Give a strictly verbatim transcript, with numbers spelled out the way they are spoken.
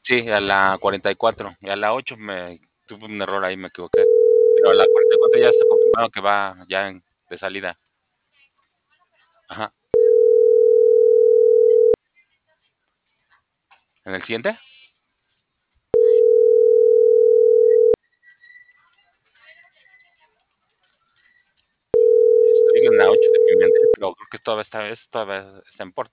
Sí, a la cuarenta y cuatro, y a la ocho me tuve un error ahí, me equivoqué, pero a la cuarenta y cuatro ya está confirmado que va ya en de salida. Ajá. ¿En el siguiente? Estoy en la ocho de Pimentel, pero creo que todavía está es todavía está en por